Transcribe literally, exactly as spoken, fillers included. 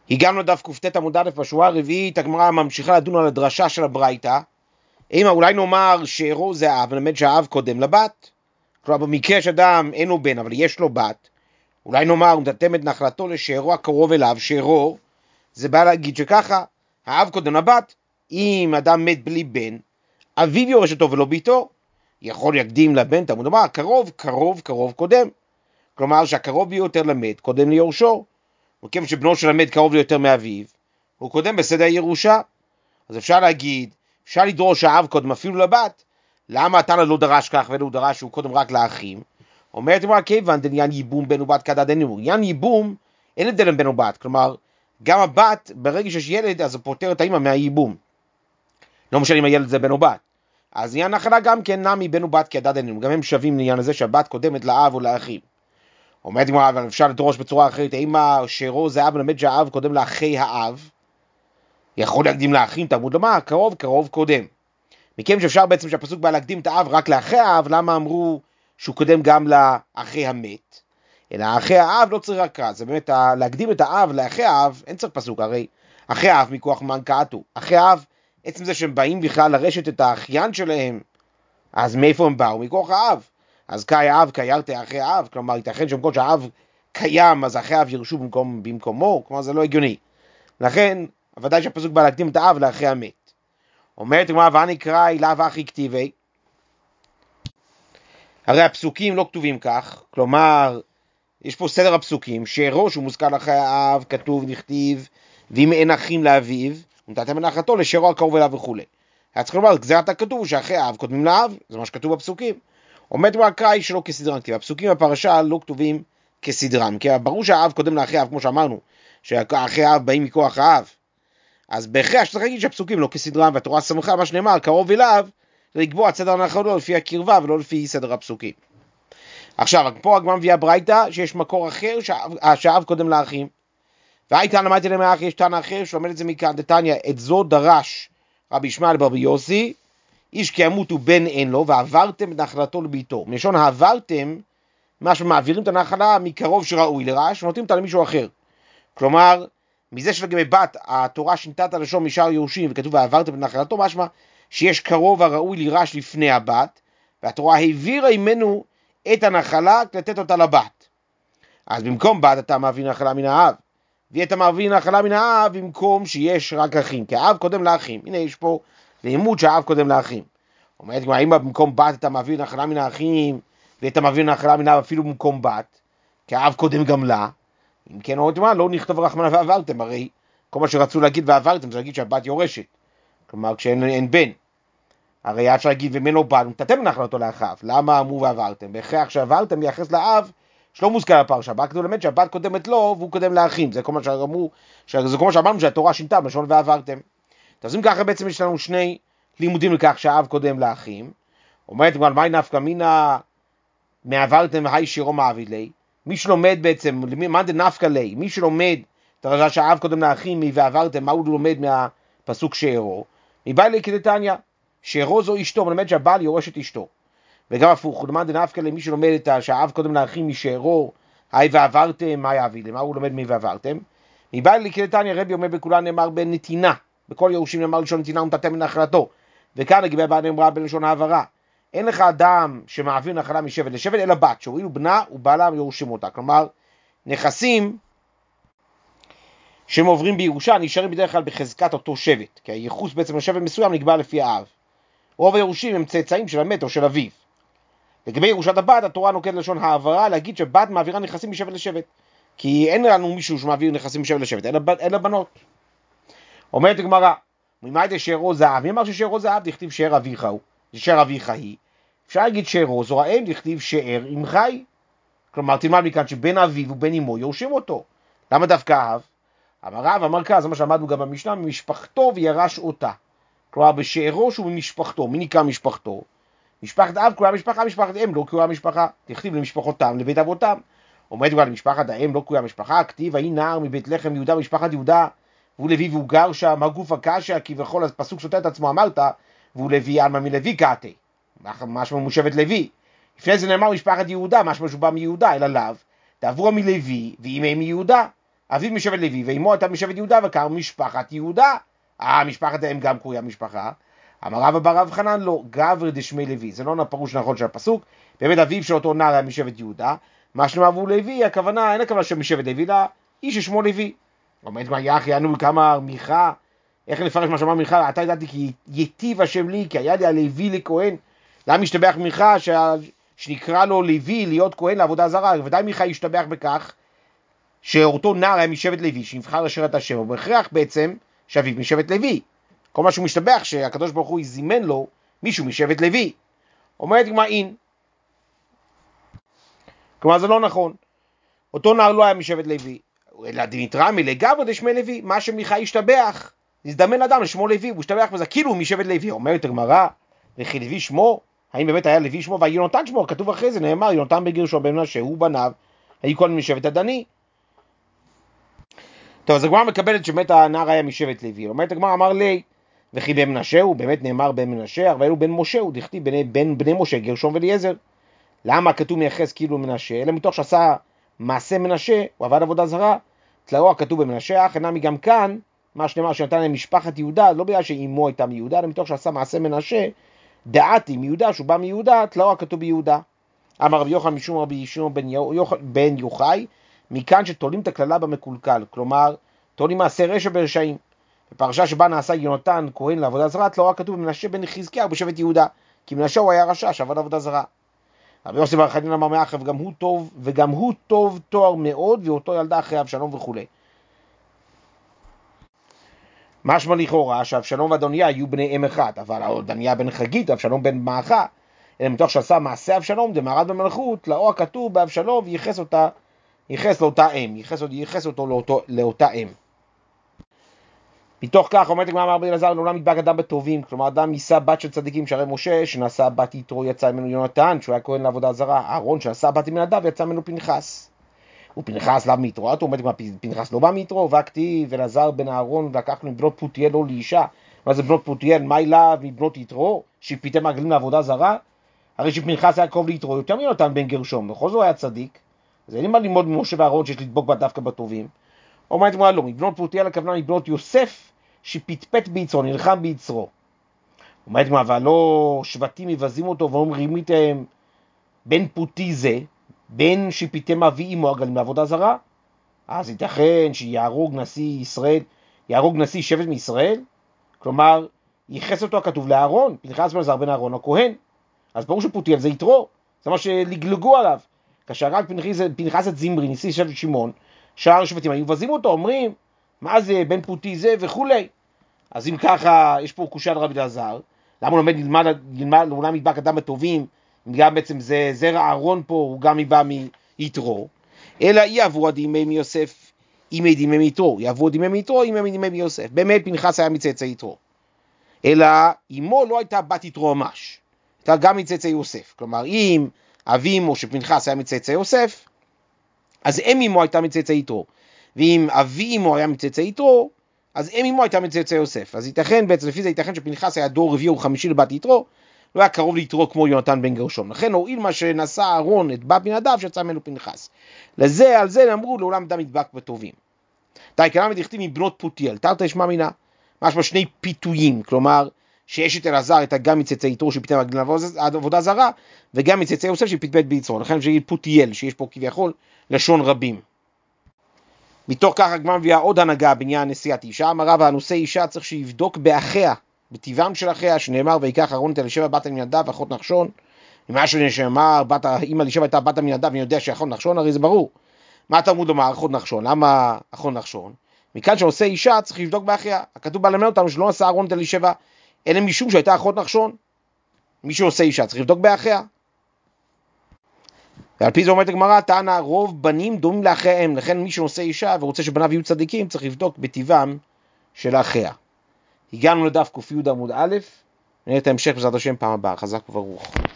הגענו לדף ק"ט עמוד א' בשורה הרביעית, הגמרא ממשיכה לדון על הדרשה של הברייתא. אמא, אולי נאמר שאירו זה האב, נלמד שהאב קודם לבת. כלומר, במקרה שאדם אין לו בן, אבל יש לו בת, אולי נאמר, הוא נתתם את נחלתו לשאירו הקרוב אליו, שאירו, זה בא להגיד שככה, האב קודם לבת, אם אדם מת בלי בן, אביו יורש אותו ולא ביתו, יכול יקדים לבן, תמוד אמר, קרוב, קרוב, קרוב קודם. כלומר, שהקרוב ביותר למת, קודם ליורשו. וכיוון שבנו של המת קרוב ליותר מאביו, הוא קודם בסדר הירושה. אז אפשר להגיד, אפשר לדרוש האב קודם אפילו לבת, למה התנא לא דרש כך ולא דרש שהוא קודם רק לאחים? אומרת אמרה, כיוון דעניין ייבום בן ובת כדדנו, עניין ייבום אין הבדל בין בן ובת, כלומר גם הבת ברגע שיש ילד אז הוא פותר את האמא מהייבום, לא משנה אם הילד זה בן או בת. אז עניין נחלה גם כן נמי בן ובת כדדנו, גם הם שווים לעניין הזה שהבת קודמת לאב או לאחים. אומרת אמרה, אבל אפשר לדרוש בצורה אחרת, האמא שאירו זה אב מלמד שהאב קודם לאחי האב, יכול להקדים לאחים, תלמוד לומר, קרוב קרוב קודם. מכיוון שאפשר בעצם שהפסוק בא להקדים את האב רק לאחי האב, למה אמרו שהוא קודם גם לאחי המת? אלא אחי האב לא צריך רק, זה באמת להקדים את האב לאחי האב, אין צריך פסוק, הרי אחי האב מכוח מנקעתו, אחי האב, עצם זה שהם באים בכלל לרשת את האחיין שלהם, אז מאיפה הם באו? מכוח האב. אז קאי האב קיירתי אחי האב, כלומר ייתכן שמקום שהאב קיים, אז אחי האב ירשו במקום, במקומו, כלומר זה לא הגיוני. לכן, ודאי שהפסוק בא להקדים את האב לאחי המת. אומרת הגמרא, ואנקרא לאו אחי כתיבי, הרי הפסוקים לא כתובים כך, כלומר יש פה סדר הפסוקים, שאירו שהוא מוזכר לאחי האב, כתוב נכתיב, ואם אין אחים לאביו, נתתם נחלתו לשאירו הקרוב אליו וכו'. היה צריך לומר, גזירת הכתוב שאחי האב קודמים לאב, זה מה שכתוב בפסוקים. אומרת הגמרא, קראי שלא כסדרם, כי הפסוקים בפרשה לא כתובים כסדרם, כי ברור שהאב קודם לאחי האב, כמו שאמרנו, שאחי האב באים מכוח האב, אז בהכרח שצריך להגיד שהפסוקים לא כסדרם, והתורה סמכה מה שנאמר, קרוב אליו, לקבוע את סדר הנחלתו לפי הקרבה ולא לפי סדר הפסוקים. עכשיו, פה הגמרא מביאה ברייתא שיש מקור אחר שהאב קודם לאחים, והייתה למדתי להם האחי, יש תנא אחר שלומד את זה מכאן, דתניא, את זו דרש רבי ישמעאל בר יוסי, איש כי ימות ובן אין לו, ועברתם את נחלתו לביתו. מלשון העברתם, מה שמעבירים את הנחלה מקרוב שראוי לרש, ונותנים אותה למישהו אחר. כלומר, מזה שלגבי בת, התורה שינתה את הלשון משאר יורשים, וכתוב ועברתם את נחלתו, משמע שיש קרוב הראוי לירש לפני הבת, והתורה העבירה ממנו את הנחלה לתת אותה לבת. אז במקום בת אתה מעביר נחלה מן האב, ואתה מעביר נחלה מן האב במקום שיש רק אחים, כי האב קודם לאחים. הנה יש פה לימוד שהאב קודם לאחים. אומרת, אם במקום בת אתה מעביר נחלה מן האחים, ואתה מעביר נחלה מן האב אפילו במקום בת, כי האב קודם גם לה, אם כן, אומרת מה, לא נכתוב רחמנא ועברתם, הרי כל מה שרצו להגיד ועברתם זה להגיד שהבת יורשת, כלומר כשאין אין בן, הרי אפשר להגיד ומנו בת, נתתם נחלתו לאחיו, למה אמרו ועברתם? בהכרח שעברתם מייחס לאב שלא מוזכר בפרשה, בא כתוב ללמד שהבת קודמת לו והוא קודם לאחים, זה כל מה שאמרו, זה כל מה שאמרנו שהתורה שינתה בלשון ועברתם. אז אם ככה בעצם יש לנו שני לימודים לכך שהאב קודם לאחים. אומרת אבל מהי נפקא מינה מעברתם והי שירו מעביד לי, מי שלומד בעצם, מה זה נפקא לי, מי שלומד את הרזע שהאב קודם לאחים ועברתם, מה הוא לומד מהפסוק שאירו? מבא לי כדתניא, שאירו זו אשתו, מלמד שהבעל יורש את אשתו. וגם הפוך, מה זה נפקא לי, מי שלומד את שהאב קודם לאחים משאירו, היי ועברתם, מה יעביד לי, מה הוא לומד מי ועברתם? מבא לי כדתניא, רבי אומר בכולן נאמר בנתינה, בכל יורשים נאמר לשון נתינה ונתתם מנחלתו, וכאן לגבי הבעל נאמרה בלשון העברה. אין לך אדם שמעביר נחלה משבט לשבט, אלא בת, שהואילו בנה ובעלה יורשים אותה. כלומר, נכסים שהם עוברים בירושה, נשארים בדרך כלל בחזקת אותו שבט, כי הייחוס בעצם לשבט מסוים נקבע לפי האב. רוב היורשים הם צאצאים של המת או של אביו. לגבי ירושת הבת, התורה נוקטת לשון העברה, להגיד שבת מעבירה נכסים משבט לשבט, כי אין לנו מישהו שמעביר נכסים משבט לשבט, אלא, אלא בנות. אומרת הגמרא, ממאי שאירו זהב, מי אמר ששאירו זהב? דכתיב שאר אביך הוא, שאר אביך היא. אפשר להגיד שאירו זו האם, דכתיב שאר אמך היא. כלומר, תלמד מכאן שבין אביו ובין אמו יורשים אותו. למה דווקא אב? אמר רב, אמר כך, זה מה שאמרנו גם במשנה, ממשפחתו וירש אותה. כלומר, בשאירו שהוא ממשפחתו, מי נקרא משפחתו? משפחת אב קרויה משפחה, משפחת אם לא קרויה משפחה. תכתיב למשפחותם, לבית אבותם. אומרת כבר למשפחת האם לא קרויה משפחה, כתיב, ההיא נער מבית לחם יהודה, משפחת יהודה, והוא לוי והוא גר שם, הגוף הקשה, כי בכל הפסוק סותר את עצמו אמרת, והוא לוי עלמא מלוי קעתי. משמע מושבט לוי. לפני זה נאמר משפחת יהודה, משמע שהוא בא מיהודה, אלא לאו, תעבורה מלוי, ואם הם מיהודה. אביו משבט לוי, ואמו הייתה משבט יהודה, וקרא משפחת יהודה. אה, משפחת האם גם קרויה משפחה. אמר רבא בר רב חנן לא, גבר דשמי לוי. זה לא הפירוש נכון של הפסוק. באמת אביו של אותו נער היה משבט יהודה. מה שנאמר הוא לוי, הכוונה, אין הכוונה של משבט לוי, אלא איש ששמו לוי. אומרת מה יחי, ענו כמה מיכה, איך לפרש מה שאמר מיכה, אתה ידעתי כי יטיב השם לי, כי היה לי הלוי לכהן. למה משתבח מיכה שה... שנקרא לו לוי להיות כהן לעבודה זרה? ודאי מיכה ישתבח בכך שאותו נער היה משבט לוי, שנבחר לשרת השם, ובהכרח בעצם שאביו משבט לוי. כל מה שהוא משתבח שהקדוש ברוך הוא זימן לו מישהו משבט לוי. אומרת גמרא אין. כלומר זה לא נכון. אותו נער לא היה משבט לוי. אלא דניתרמי לגבר דשמי לוי, מה שמיכה ישתבח. נזדמן אדם לשמו לוי, הוא השתבח בזה כאילו הוא משבט לוי. אומרת הגמרא, וכי לוי שמו? האם באמת היה לוי שמו? ויונתן שמו, כתוב אחרי זה, נאמר, יונתן בן גרשום בן מנשה, הוא בניו, היו כל משבט הדני. טוב, אז הגמרא מקבלת שבאמת הנער היה משבט לוי. אומרת הגמרא, אמר לי, וכי בן מנשה הוא, באמת נאמר בן מנשה, אבל הוא בן משה, הוא דכתיב בין בני, בני משה, גרשום ואליעזר. למה כתוב מייחס כאילו מנשה? אלא מתוך שעשה מעשה מנשה, הוא עבד עבודה זרה, תלאו הכתוב במנשה, אך אינמי גם כאן, מה שנאמר שנתן להם משפחת יהודה, לא בגלל שאימו הייתה מיהודה, אלא מתוך שעשה מעשה מנשה, דעתי מיהודה, שהוא בא מיהודה, תלאו הכתוב ביהודה. אמר רבי יוחנן משום רבי שמעון בן, יוח... בן יוחאי, מכאן שתולים את הכללה במקולקל, כלומר, תולים מעשה רשע ברשעים. בפרשה שבה נעשה יונתן כהן לעבודה זרה, תלאו הכתוב במנשה בן חזקיה בשבט יהודה, כי מנשה הוא היה רשע שעבד עבודה זרה. רבי יוסי בר חנינא אמר מאחר וגם הוא טוב, וגם הוא טוב תואר מאוד, ואותו ילדה אחרי אבשלום וכו'. משמע לכאורה שאבשלום ואדוניה היו בני אם אחת, אבל אדוניה בן חגית, אבשלום בן מעכה, אלא מתוך שעשה מעשה אבשלום, דמרד במלכות, לאו הכתוב באבשלום, וייחס אותה, ייחס לאותה אם, ייחס, ייחס אותו לאותו, לאותה אם. מתוך כך אומרת הגמרא אמר רבי אלעזר, לעולם ידבק אדם בטובים, כלומר אדם יישא בת של צדיקים שהרי משה, שנשא בת יתרו יצא ממנו יונתן, שהוא היה כהן לעבודה זרה, אהרון שנשא בת מנדב יצא ממנו פנחס. ופנחס לאו מיתרו, אתה אומרת, פנחס לא בא מיתרו, והכתיב אלעזר בן אהרון ולקח לו מבנות פותיאל לא לאישה. מה זה בנות פותיאל? מה אליו מבנות יתרו? שפיתם רגלים לעבודה זרה? הרי שפנחס היה קרוב ליתרו יותר מיונתן בן גרשום, בכל זאת היה צדיק, אז אין לי מה ללמוד ממשה ואהרון שיש לדבוק בה דווקא בטובים. אומרת מה לא, מבנות פותיאל הכוונה מבנות יוסף שפטפט ביצרו, נלחם ביצרו. אומרת מה, אבל לא שבטים מבזים אותו ואומרים רימיתם בן פותי זה, בן שפיתם אבי אמו הגלים לעבודה זרה, אז ייתכן שיהרוג נשיא ישראל, יהרוג נשיא שבט מישראל, כלומר, ייחס אותו הכתוב לאהרון, פנחס בן אלעזר בן אהרון הכהן, אז ברור שפותיאל זה יתרו, זה מה שלגלגו עליו, כאשר רק פנחס, פנחס את זמרי, נשיא שבט שמעון, שאר השבטים היו מבזים אותו, אומרים, מה זה בן פותי זה וכולי. אז אם ככה, יש פה קושיה לרבי אלעזר, למה הוא לומד ללמד, ללמד, לעולם ידבק אדם בטובים, אם גם בעצם זה זרע אהרון פה, הוא גם מבא מיתרו, אלא יעברו דימי מיוסף, אימי דימי מיתרו, יעברו דימי מיתרו, אימי דימי מיוסף. באמת פנחס היה מצאצאי יתרו, אלא אמו לא הייתה בת יתרו ממש, הייתה גם מצאצאי יוסף. כלומר, אם אבי אמו שפנחס היה מצאצאי יוסף, אז אם אמו הייתה מצאצאי יתרו, ואם אבי אמו היה מצאצאי יתרו, אז אם אמו הייתה מצאצאי יוסף. אז ייתכן, בעצם לפי זה ייתכן שפנחס היה דור רביעי או חמישי לבת יתרו, לא היה קרוב ליתרו כמו יונתן בן גרשום. לכן הועיל מה שנשא אהרון את בת מנדב שיצא ממנו פנחס. לזה, על זה אמרו לעולם אדם ידבק בטובים. די, כלם דכתיב מבנות פותיאל, תרתי שמע מינא, משמע שני פיתויים, כלומר, שאשת אלעזר הייתה גם מצאצאי יתרו שפיתם רגלים לעבודה זרה, וגם מצאצאי יוסף שפטפט ביצרו. לכן שיהיה פותיאל, שיש פה כביכול לשון רבים. מתוך כך הגמרא מביאה עוד הנהגה בעניין נשיאת אישה. אמר רבא, הנושא אישה צריך שיבדוק באחיה, בטבעם של אחיה, שנאמר ויקח אהרון את אלישבע בת מנדב ואחות נחשון. ממה שנאמר, אם אלישבע הייתה בת מנדב ואני יודע שאחות נחשון, הרי זה ברור. מה התלמוד לומר אחות נחשון? למה אחות נחשון? מכאן שעושה אישה צריך לבדוק באחיה. הכתוב בא ללמד אותנו שלא עשה אהרון את אלישבע, אלא משום שהייתה אחות נחשון. מי שעושה אישה צריך לבדוק באחיה. ועל פי זה אומרת הגמרא, טענה רוב בנים דומים לאחיהם, לכן מי שנושא אישה ורוצה שבניו יהיו צדיקים צריך לבדוק בטבעם של אחיה. הגענו לדף ק"י עמוד א', נראה את ההמשך בעזרת השם פעם הבאה. חזק וברוך.